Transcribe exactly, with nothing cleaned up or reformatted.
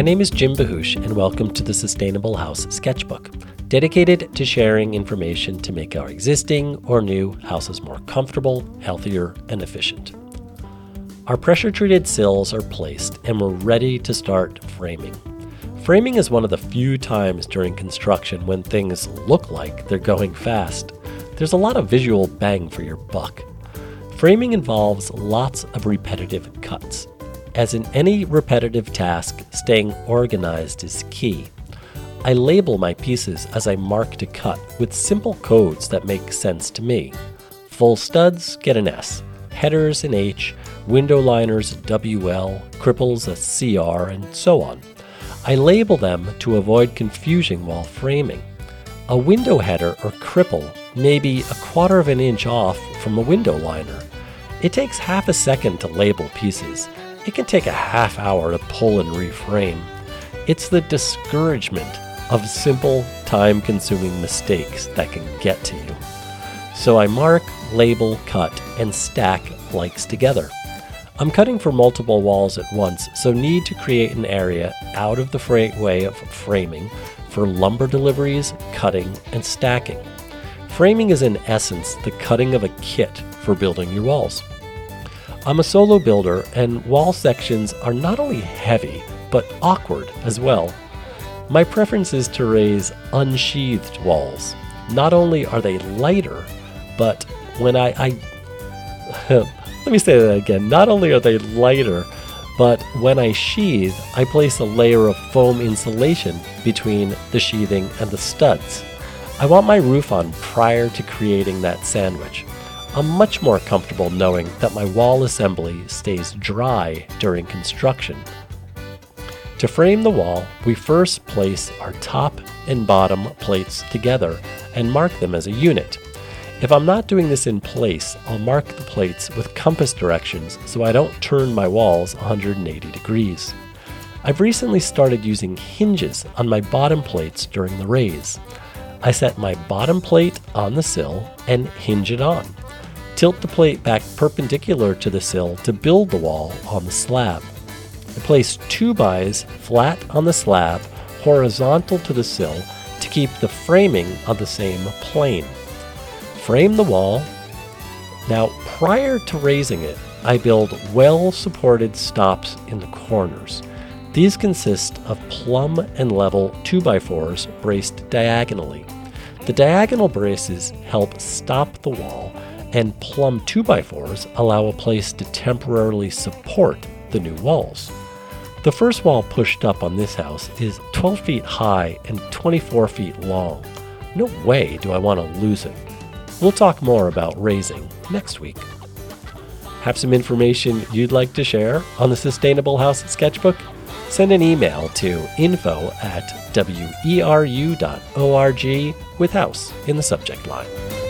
name is Jim Bahush, and welcome to the Sustainable House Sketchbook, dedicated to sharing information to make our existing or new houses more comfortable, healthier, and efficient. Our pressure-treated sills are placed, and we're ready to start framing. Framing is one of the few times during construction when things look like they're going fast. There's a lot of visual bang for your buck. Framing involves lots of repetitive cuts. As in any repetitive task, staying organized is key. I label my pieces as I mark to cut with simple codes that make sense to me. Full studs get an S, headers an H, window liners a W L, cripples a C R, and so on. I label them to avoid confusion while framing. A window header or cripple may be a quarter of an inch off from a window liner. It takes half a second to label pieces. It can take a half hour to pull and reframe. It's the discouragement of simple, time-consuming mistakes that can get to you. So I mark, label, cut, and stack likes together. I'm cutting for multiple walls at once, so need to create an area out of the fra- way of framing for lumber deliveries, cutting, and stacking. Framing is in essence the cutting of a kit for building your walls. I'm a solo builder, and wall sections are not only heavy, but awkward as well. My preference is to raise unsheathed walls. Not only are they lighter, but when I... I Let me say that again. Not only are they lighter, but when I sheathe, I place a layer of foam insulation between the sheathing and the studs. I want my roof on prior to creating that sandwich. I'm much more comfortable knowing that my wall assembly stays dry during construction. To frame the wall, we first place our top and bottom plates together and mark them as a unit. If I'm not doing this in place, I'll mark the plates with compass directions so I don't turn my walls one hundred eighty degrees. I've recently started using hinges on my bottom plates during the raise. I set my bottom plate on the sill and hinge it on. Tilt the plate back perpendicular to the sill to build the wall on the slab. I place two bys flat on the slab, horizontal to the sill to keep the framing on the same plane. Frame the wall. Now, prior to raising it, I build well-supported stops in the corners. These consist of plumb and level two by fours braced diagonally. The diagonal braces help stop the wall, and plumb two by fours allow a place to temporarily support the new walls. The first wall pushed up on this house is twelve feet high and twenty-four feet long. No way do I want to lose it. We'll talk more about raising next week. Have some information you'd like to share on the Sustainable House Sketchbook? Send an email to info at weru dot org with house in the subject line.